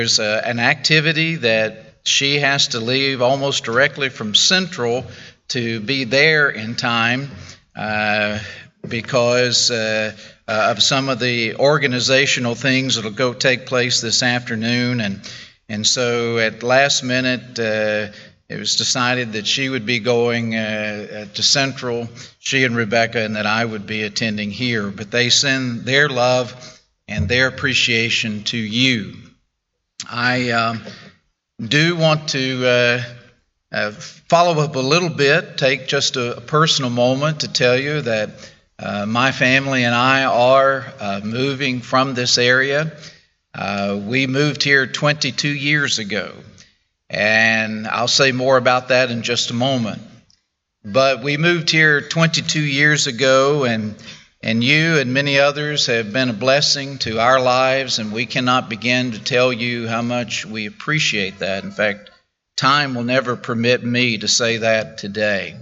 There's an activity that she has to leave almost directly from Central to be there in time because of some of the organizational things that will go take place this afternoon. And so at last minute, it was decided that she would be going to Central, she and Rebecca, and that I would be attending here. But they send their love and their appreciation to you. I do want to follow up a little bit, take just a personal moment to tell you that my family and I are moving from this area. We moved here 22 years ago, and I'll say more about that in just a moment. But we moved here 22 years ago, and you and many others have been a blessing to our lives, and we cannot begin to tell you how much we appreciate that. In fact, time will never permit me to say that today.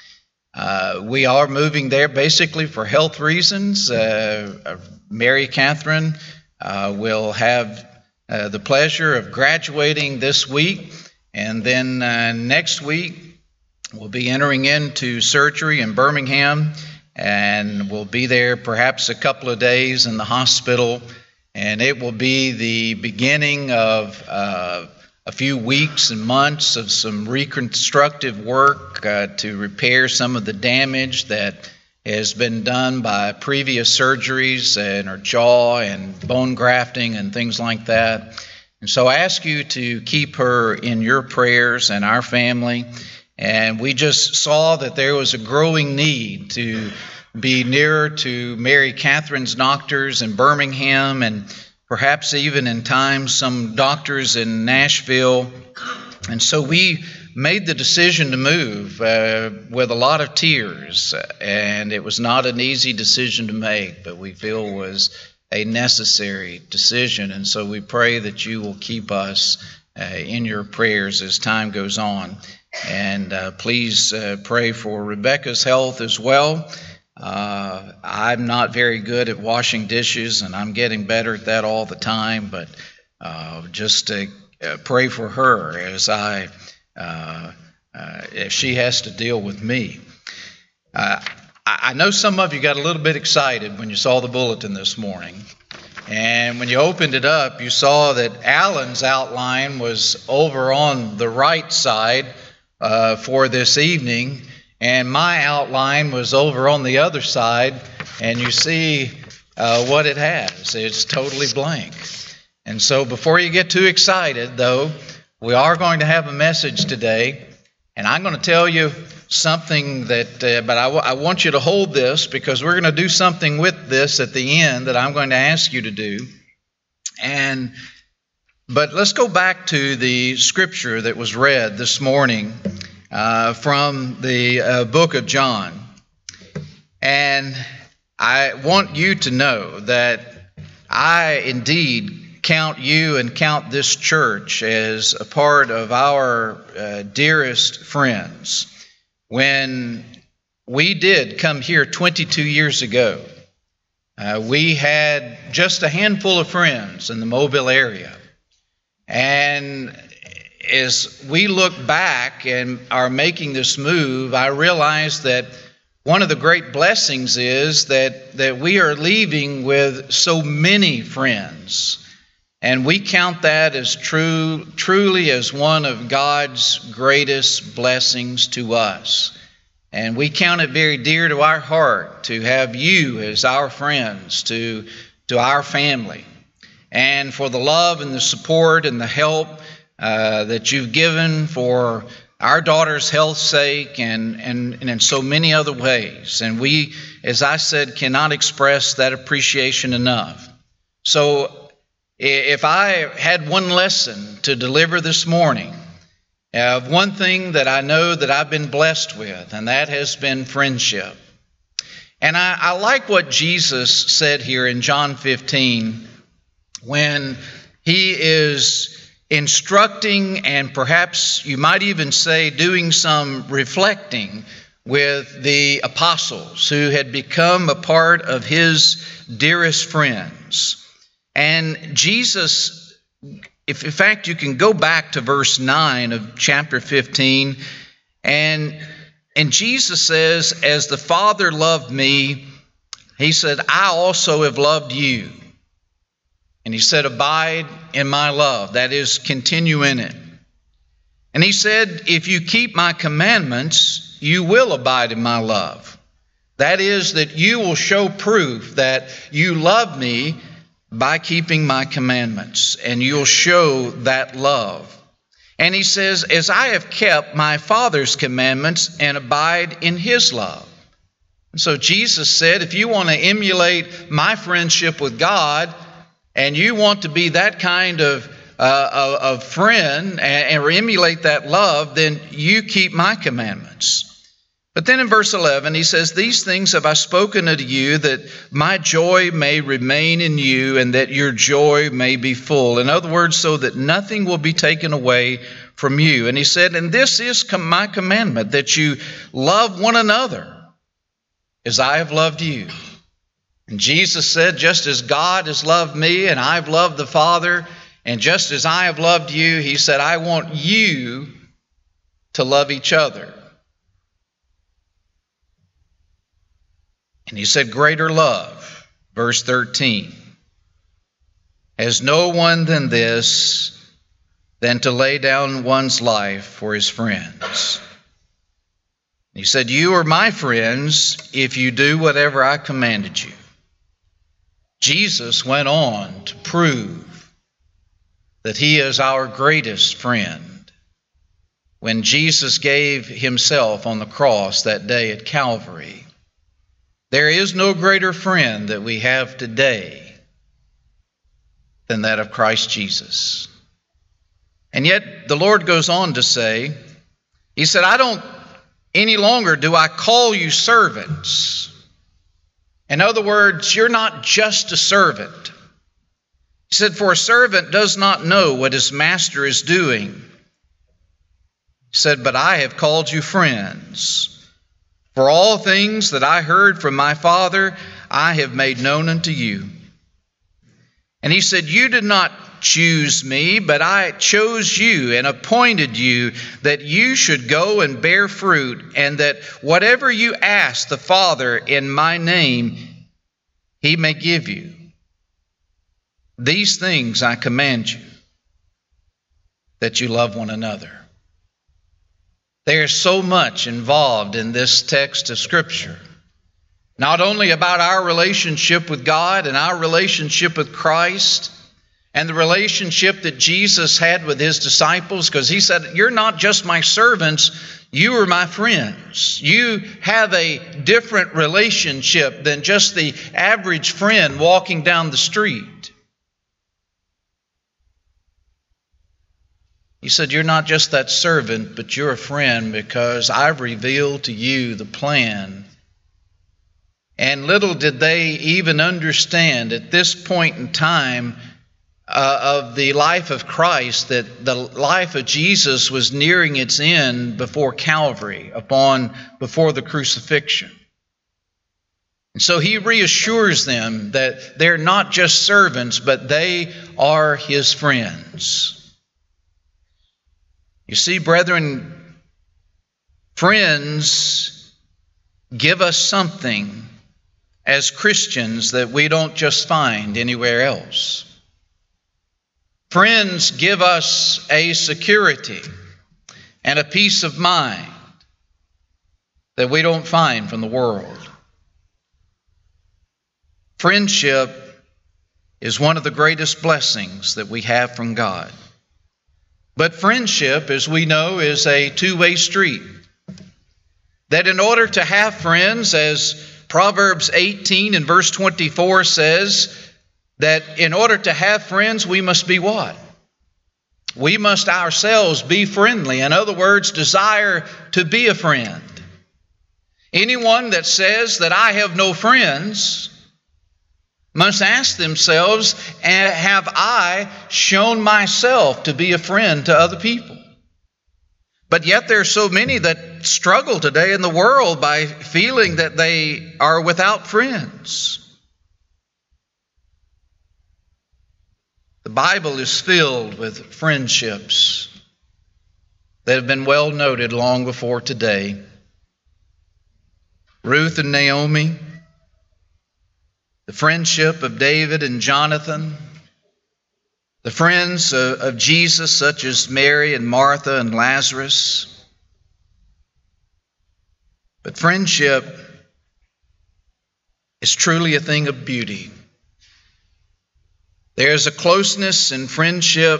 We are moving there basically for health reasons. Mary Catherine will have the pleasure of graduating this week, and then next week we'll be entering into surgery in Birmingham, and we'll be there perhaps a couple of days in the hospital, and it will be the beginning of a few weeks and months of some reconstructive work to repair some of the damage that has been done by previous surgeries in her jaw and bone grafting and things like that. And so I ask you to keep her in your prayers and our family. And we just saw that there was a growing need to be nearer to Mary Catherine's doctors in Birmingham, and perhaps even in time some doctors in Nashville. And so we made the decision to move with a lot of tears, and it was not an easy decision to make, but we feel was a necessary decision. And so we pray that you will keep us in your prayers as time goes on. And please pray for Rebecca's health as well. I'm not very good at washing dishes, and I'm getting better at that all the time, but just pray for her as if she has to deal with me. I know some of you got a little bit excited when you saw the bulletin this morning. And when you opened it up, you saw that Alan's outline was over on the right side for this evening, and my outline was over on the other side, and you see what it has. It's totally blank. And so before you get too excited, though, we are going to have a message today, and I'm going to tell you something that, but I want you to hold this, because we're going to do something with this at the end that I'm going to ask you to do. But let's go back to the scripture that was read this morning from the book of John. And I want you to know that I indeed count you and count this church as a part of our dearest friends. When we did come here 22 years ago, we had just a handful of friends in the Mobile area. And as we look back and are making this move, I realize that one of the great blessings is that we are leaving with so many friends. And we count that as truly as one of God's greatest blessings to us. And we count it very dear to our heart to have you as our friends, to our family, and for the love and the support and the help that you've given for our daughter's health's sake and in so many other ways. And we, as I said, cannot express that appreciation enough. So if I had one lesson to deliver this morning, of one thing that I know that I've been blessed with, and that has been friendship. And I like what Jesus said here in John 15 when he is instructing, and perhaps you might even say doing some reflecting with the apostles who had become a part of his dearest friends. And Jesus If in fact you can go back to verse 9 of chapter 15, and Jesus says, as the Father loved me, he said, I also have loved you. And he said, abide in my love. That is, continue in it. And he said, if you keep my commandments, you will abide in my love. That is, that you will show proof that you love me by keeping my commandments, and you'll show that love. And he says, as I have kept my Father's commandments and abide in his love. And so Jesus said, if you want to emulate my friendship with God, and you want to be that kind of friend and emulate that love, then you keep my commandments. But then in verse 11, he says, these things have I spoken unto you, that my joy may remain in you, and that your joy may be full. In other words, so that nothing will be taken away from you. And he said, and this is my commandment, that you love one another as I have loved you. And Jesus said, just as God has loved me, and I've loved the Father, and just as I have loved you, he said, I want you to love each other. And he said, greater love, verse 13, has no one than this, than to lay down one's life for his friends. He said, you are my friends if you do whatever I commanded you. Jesus went on to prove that he is our greatest friend when Jesus gave himself on the cross that day at Calvary. There is no greater friend that we have today than that of Christ Jesus. And yet the Lord goes on to say, he said, any longer do I call you servants. In other words, you're not just a servant. He said, for a servant does not know what his master is doing. He said, but I have called you friends. For all things that I heard from my Father, I have made known unto you. And he said, you did not choose me, but I chose you and appointed you that you should go and bear fruit, and that whatever you ask the Father in my name, he may give you. These things I command you, that you love one another. There's so much involved in this text of Scripture. Not only about our relationship with God and our relationship with Christ and the relationship that Jesus had with his disciples, because he said, you're not just my servants, you are my friends. You have a different relationship than just the average friend walking down the street. He said, you're not just that servant, but you're a friend because I've revealed to you the plan. And little did they even understand at this point in time of the life of Christ that the life of Jesus was nearing its end before Calvary, before the crucifixion. And so he reassures them that they're not just servants, but they are his friends. You see, brethren, friends give us something as Christians that we don't just find anywhere else. Friends give us a security and a peace of mind that we don't find from the world. Friendship is one of the greatest blessings that we have from God. But friendship, as we know, is a two-way street. That in order to have friends, as Proverbs 18 and verse 24 says, that in order to have friends, we must be what? We must ourselves be friendly. In other words, desire to be a friend. Anyone that says that I have no friends must ask themselves, have I shown myself to be a friend to other people? But yet there are so many that struggle today in the world by feeling that they are without friends. The Bible is filled with friendships that have been well noted long before today. Ruth and Naomi, the friendship of David and Jonathan, the friends of Jesus such as Mary and Martha and Lazarus. But friendship is truly a thing of beauty. There's a closeness in friendship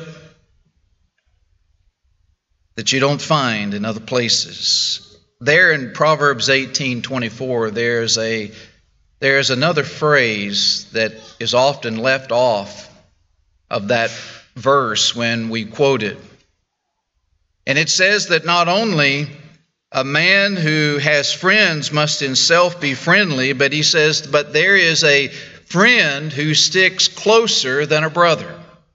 that you don't find in other places. There in Proverbs 18:24, there's another phrase that is often left off of that verse when we quote it. And it says that not only a man who has friends must himself be friendly, but he says, but there is a friend who sticks closer than a brother.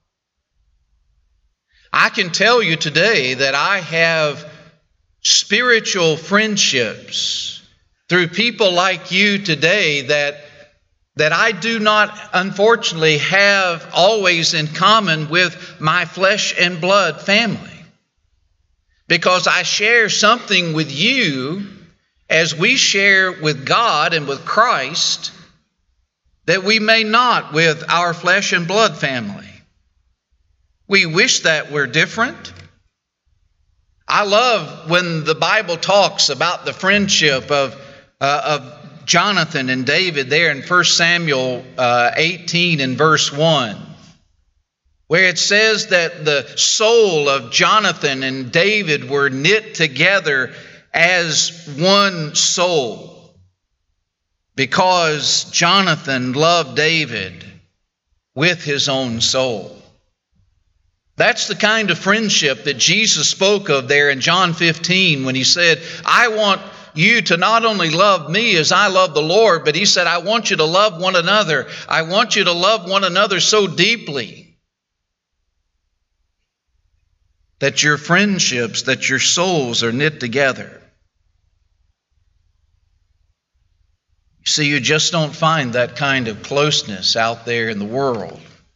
I can tell you today that I have spiritual friendships through people like you today that I do not, unfortunately, have always in common with my flesh and blood family. Because I share something with you as we share with God and with Christ that we may not with our flesh and blood family. We wish that we're different. I love when the Bible talks about the friendship of Jonathan and David there in 1 Samuel 18 and verse 1, where it says that the soul of Jonathan and David were knit together as one soul because Jonathan loved David with his own soul. That's the kind of friendship that Jesus spoke of there in John 15 when he said, I want you to not only love me as I love the Lord, but he said, I want you to love one another. I want you to love one another so deeply that your friendships, that your souls are knit together. You see, you just don't find that kind of closeness out there in the world.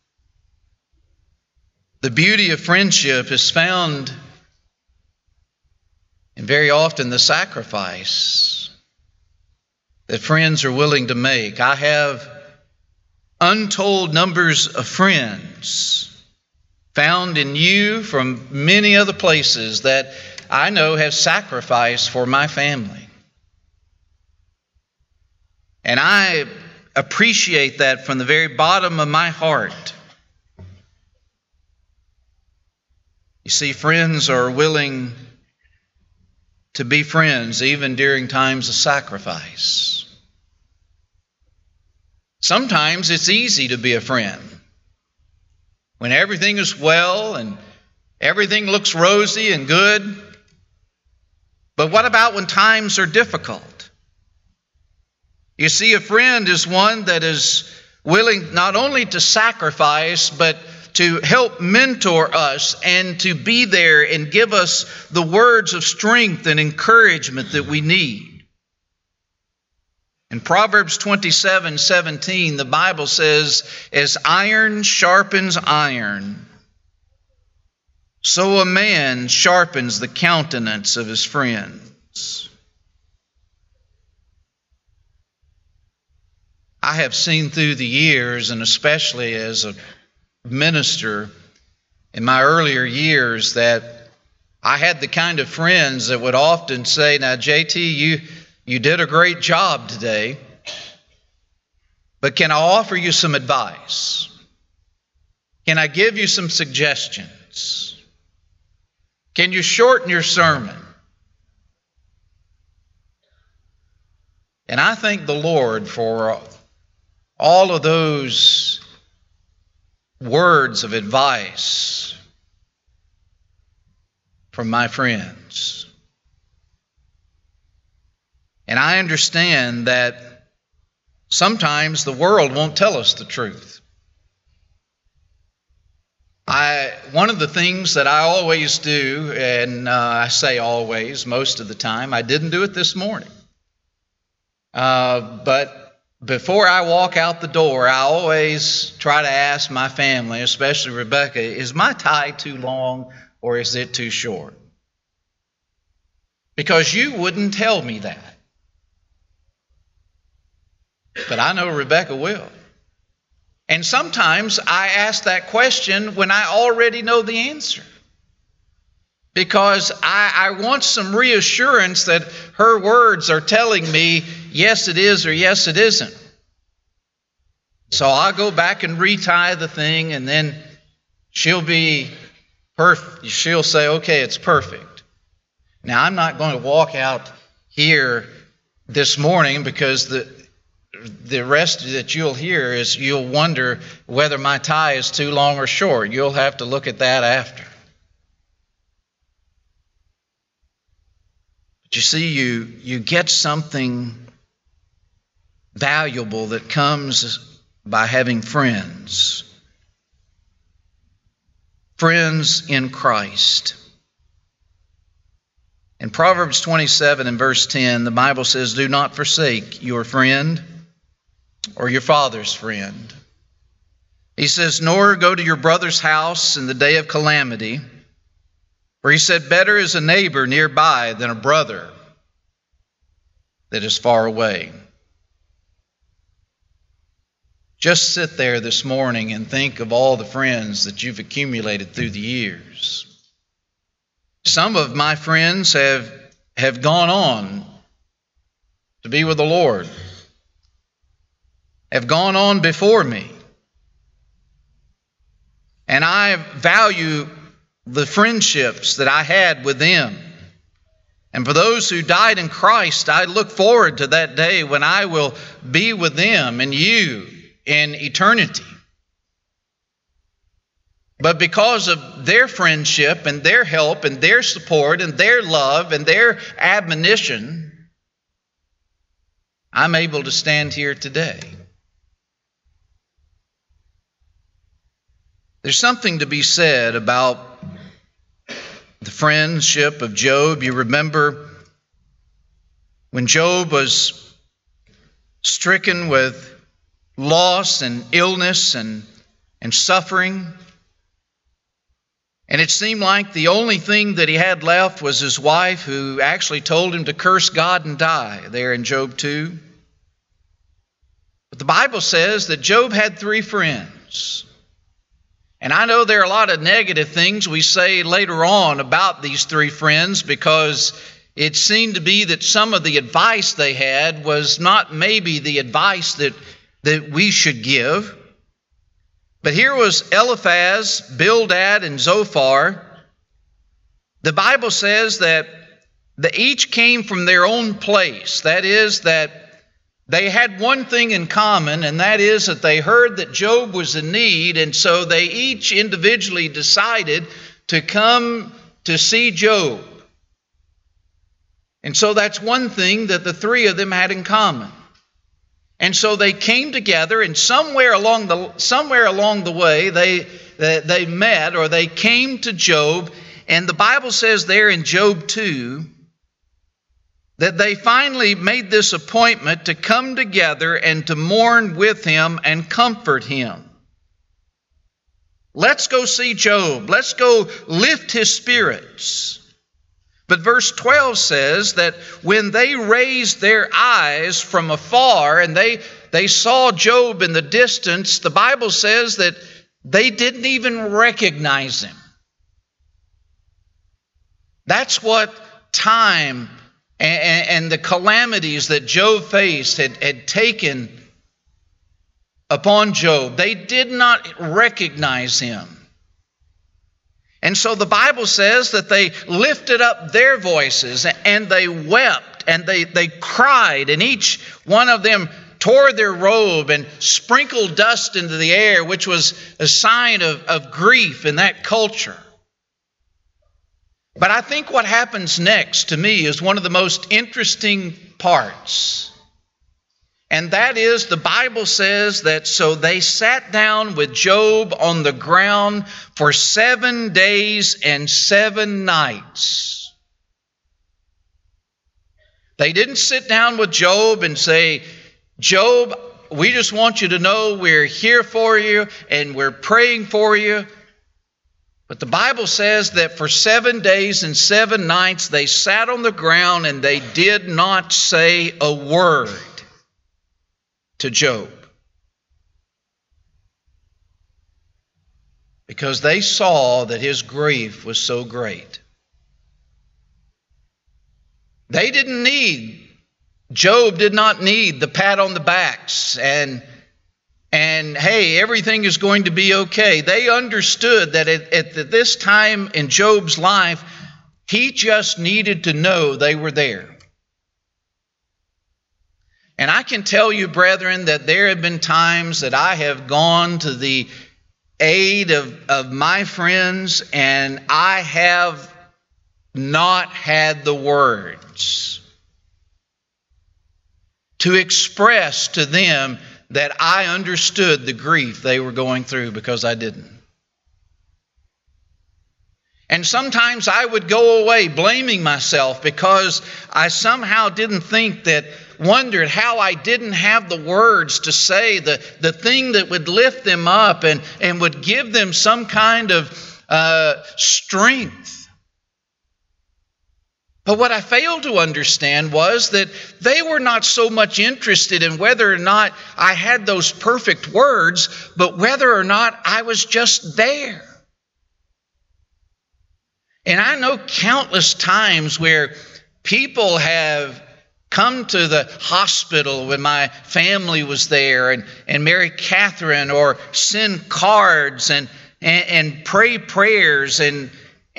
The beauty of friendship is found in very often the sacrifice that friends are willing to make. I have untold numbers of friends found in you from many other places that I know have sacrificed for my family. And I appreciate that from the very bottom of my heart. You see, friends are willing to be friends even during times of sacrifice. Sometimes it's easy to be a friend. When everything is well and everything looks rosy and good. But what about when times are difficult? You see, a friend is one that is willing not only to sacrifice, but to help mentor us and to be there and give us the words of strength and encouragement that we need. In Proverbs 27:17, the Bible says, as iron sharpens iron, so a man sharpens the countenance of his friends. I have seen through the years, and especially as a minister in my earlier years, that I had the kind of friends that would often say, now JT, you did a great job today, but can I offer you some advice? Can I give you some suggestions? Can you shorten your sermon? And I thank the Lord for all of those words of advice from my friends. And I understand that sometimes the world won't tell us the truth. One of the things that I always do, and I say always, most of the time, I didn't do it this morning, but before I walk out the door, I always try to ask my family, especially Rebecca, is my tie too long or is it too short? Because you wouldn't tell me that. But I know Rebecca will. And sometimes I ask that question when I already know the answer. Because I want some reassurance that her words are telling me, yes it is or yes it isn't. So I'll go back and retie the thing, and then she'll be perfect. She'll say, okay, it's perfect. Now I'm not going to walk out here this morning, because the rest that you'll hear is you'll wonder whether my tie is too long or short. You'll have to look at that after. But you see, you get something valuable that comes by having friends. Friends in Christ. In Proverbs 27 and verse 10, the Bible says, do not forsake your friend or your father's friend. He says, nor go to your brother's house in the day of calamity. For he said, better is a neighbor nearby than a brother that is far away. Just sit there this morning and think of all the friends that you've accumulated through the years. Some of my friends have gone on to be with the Lord, have gone on before me. And I value the friendships that I had with them. And for those who died in Christ, I look forward to that day when I will be with them and you in eternity. But because of their friendship and their help and their support and their love and their admonition, I'm able to stand here today. There's something to be said about the friendship of Job. You remember when Job was stricken with loss and illness and suffering, and it seemed like the only thing that he had left was his wife, who actually told him to curse God and die, there in Job 2. But the Bible says that Job had 3 friends. And I know there are a lot of negative things we say later on about these 3 friends, because it seemed to be that some of the advice they had was not maybe the advice that we should give. But here was Eliphaz, Bildad, and Zophar. The Bible says that they each came from their own place. That is, that they had one thing in common, and that is that they heard that Job was in need, and so they each individually decided to come to see Job. And so that's one thing that the 3 of them had in common. And so they came together, and somewhere along the way they met, or they came to Job, and the Bible says there in Job 2 that they finally made this appointment to come together and to mourn with him and comfort him. Let's go see Job. Let's go lift his spirits. But verse 12 says that when they raised their eyes from afar and they saw Job in the distance, the Bible says that they didn't even recognize him. That's what time and the calamities that Job faced had taken upon Job. They did not recognize him. And so the Bible says that they lifted up their voices and they wept and they cried, and each one of them tore their robe and sprinkled dust into the air, which was a sign of grief in that culture. But I think what happens next to me is one of the most interesting parts. And that is, the Bible says that so they sat down with Job on the ground for 7 days and 7 nights. They didn't sit down with Job and say, Job, we just want you to know we're here for you and we're praying for you. But the Bible says that for 7 days and 7 nights they sat on the ground and they did not say a word to Job. Because they saw that his grief was so great. Job did not need the pat on the backs and hey, everything is going to be okay. They understood that at this time in Job's life, he just needed to know they were there. And I can tell you, brethren, that there have been times that I have gone to the aid of my friends and I have not had the words to express to them that I understood the grief they were going through, because I didn't. And sometimes I would go away blaming myself because I somehow wondered how I didn't have the words to say the thing that would lift them up and would give them some kind of strength. But what I failed to understand was that they were not so much interested in whether or not I had those perfect words, but whether or not I was just there. And I know countless times where people have come to the hospital when my family was there and Mary Catherine, or send cards and pray prayers and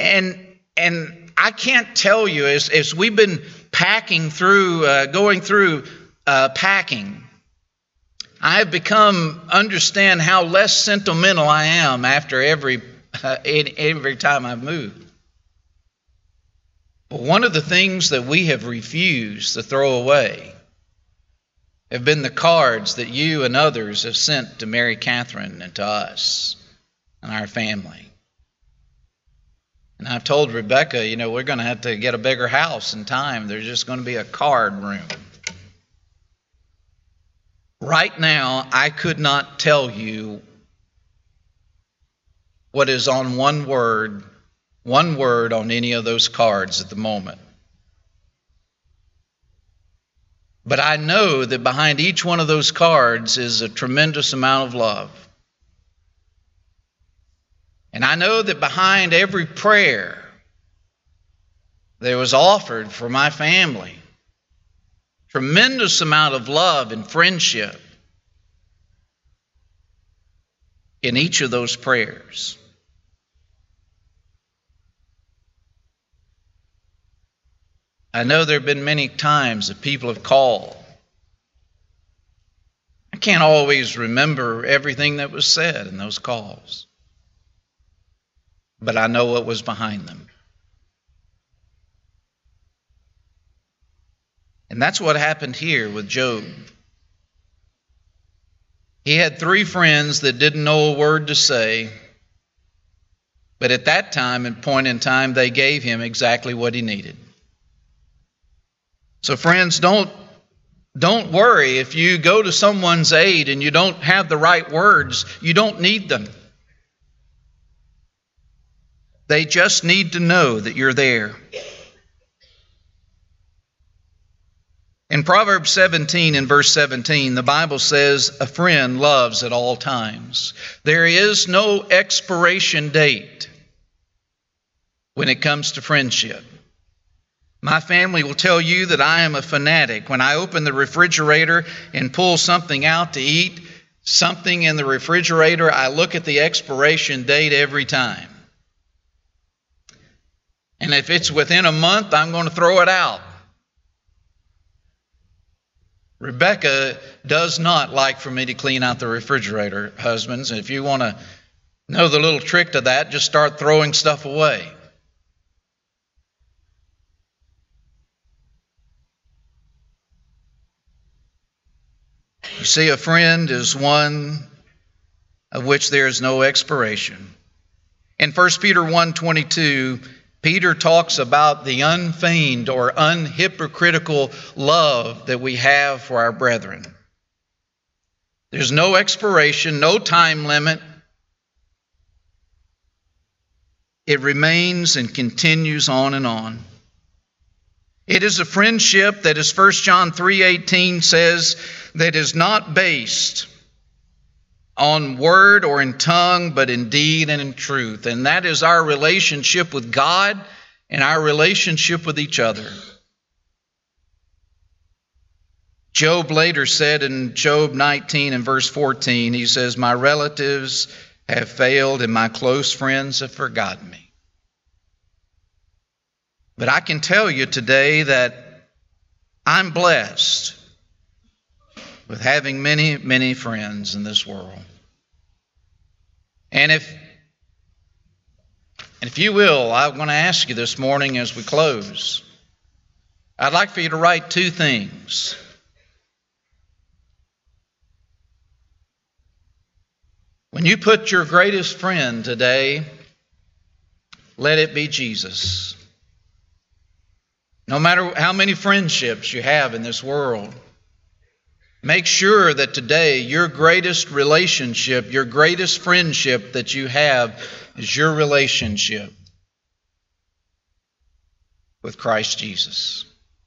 I can't tell you, as we've been going through packing, I have understand how less sentimental I am after every time I've moved. But one of the things that we have refused to throw away have been the cards that you and others have sent to Mary Catherine and to us and our family. And I've told Rebecca, we're going to have to get a bigger house in time. There's just going to be a card room. Right now, I could not tell you what is on one word on any of those cards at the moment. But I know that behind each one of those cards is a tremendous amount of love. And I know that behind every prayer that was offered for my family, tremendous amount of love and friendship in each of those prayers. I know there have been many times that people have called. I can't always remember everything that was said in those calls, but I know what was behind them. And that's what happened here with Job. He had 3 friends that didn't know a word to say, but at that time and point in time, they gave him exactly what he needed. So friends, don't worry if you go to someone's aid and you don't have the right words. You don't need them. They just need to know that you're there. In Proverbs 17 and verse 17, the Bible says, "A friend loves at all times." There is no expiration date when it comes to friendship. My family will tell you that I am a fanatic. When I open the refrigerator and pull something out to eat, something in the refrigerator, I look at the expiration date every time. And if it's within a month, I'm going to throw it out. Rebecca does not like for me to clean out the refrigerator, husbands. If you want to know the little trick to that, just start throwing stuff away. You see, a friend is one of which there is no expiration. In 1 Peter 1:22, Peter talks about the unfeigned or unhypocritical love that we have for our brethren. There's no expiration, no time limit. It remains and continues on and on. It is a friendship that, as 1 John 3:18 says, that is not based on word or in tongue, but in deed and in truth. And that is our relationship with God and our relationship with each other. Job later said in Job 19 and verse 14, he says, "My relatives have failed and my close friends have forgotten me." But I can tell you today that I'm blessed with having many, many friends in this world. And if you will, I want to ask you this morning as we close, I'd like for you to write two things. When you put your greatest friend today, let it be Jesus. No matter how many friendships you have in this world, make sure that today your greatest relationship, your greatest friendship that you have is your relationship with Christ Jesus.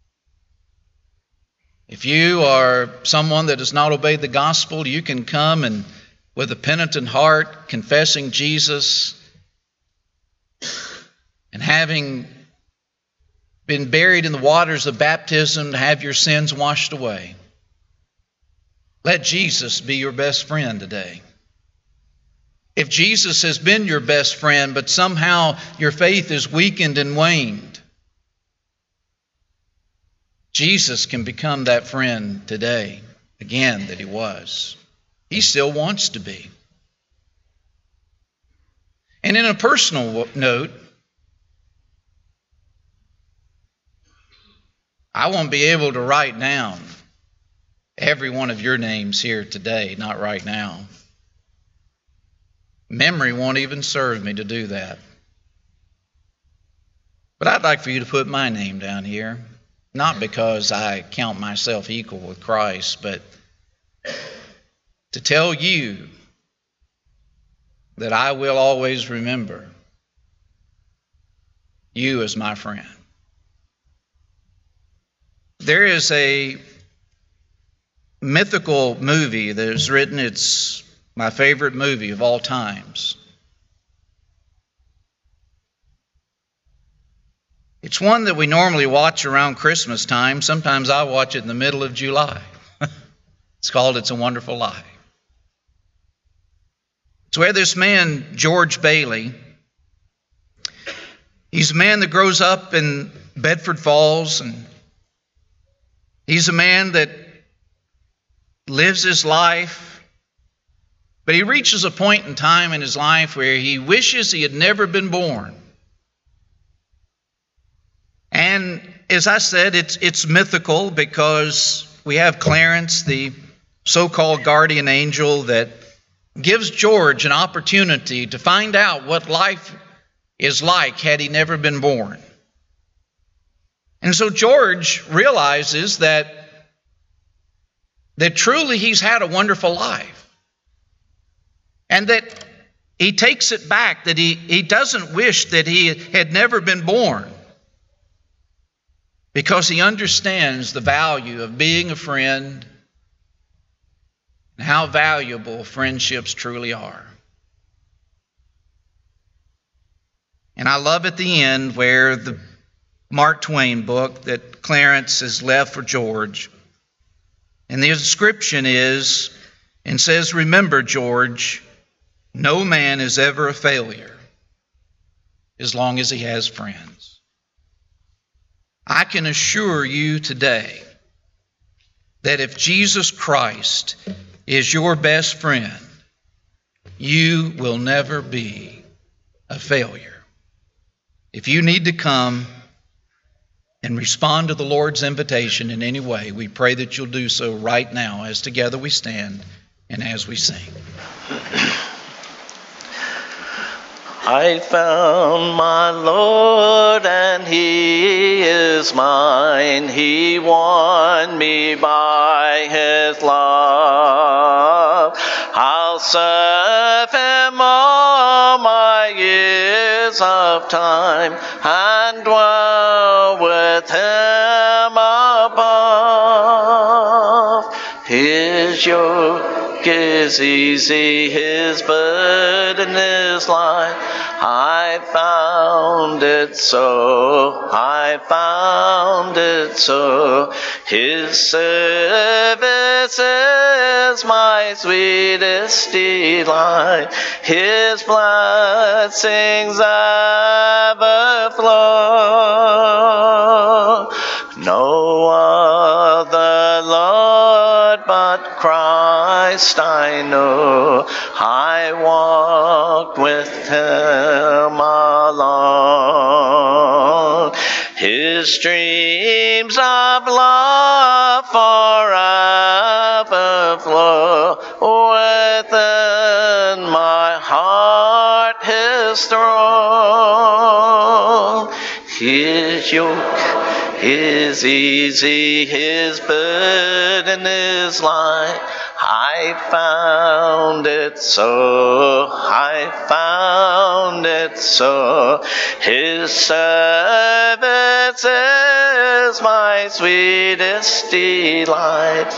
If you are someone that has not obeyed the gospel, you can come and with a penitent heart, confessing Jesus and having been buried in the waters of baptism to have your sins washed away. Let Jesus be your best friend today. If Jesus has been your best friend, but somehow your faith is weakened and waned, Jesus can become that friend today, again, that he was. He still wants to be. And in a personal note, I won't be able to write down every one of your names here today, not right now. Memory won't even serve me to do that. But I'd like for you to put my name down here, not because I count myself equal with Christ, but to tell you that I will always remember you as my friend. There is a mythical movie that is written. It's my favorite movie of all times. It's one that we normally watch around Christmas time. Sometimes I watch it in the middle of July. It's called It's a Wonderful Life. It's where this man, George Bailey, he's a man that grows up in Bedford Falls, and he's a man that lives his life, but he reaches a point in time in his life where he wishes he had never been born. And as I said, it's mythical because we have Clarence, the so-called guardian angel, that gives George an opportunity to find out what life is like had he never been born. And so George realizes that truly he's had a wonderful life. And that he takes it back, that he doesn't wish that he had never been born, because he understands the value of being a friend and how valuable friendships truly are. And I love at the end where the Mark Twain book that Clarence has left for George, and the inscription is, and says, "Remember, George, no man is ever a failure as long as he has friends." I can assure you today that if Jesus Christ is your best friend, you will never be a failure. If you need to come and respond to the Lord's invitation in any way, we pray that you'll do so right now as together we stand and as we sing. I found my Lord and He is mine. He won me by His love. serve him all my years of time, and dwell with him above. His yoke is easy, his burden is light. I found it so, I found it so. His service is my sweetest delight. His blessings ever flow. No other Lord but Christ I know. I walk with him alone. His streams of love forever flow within my heart, his throne. His yoke is easy, his burden is light. I found it so, I found it so. His service is my sweetest delight.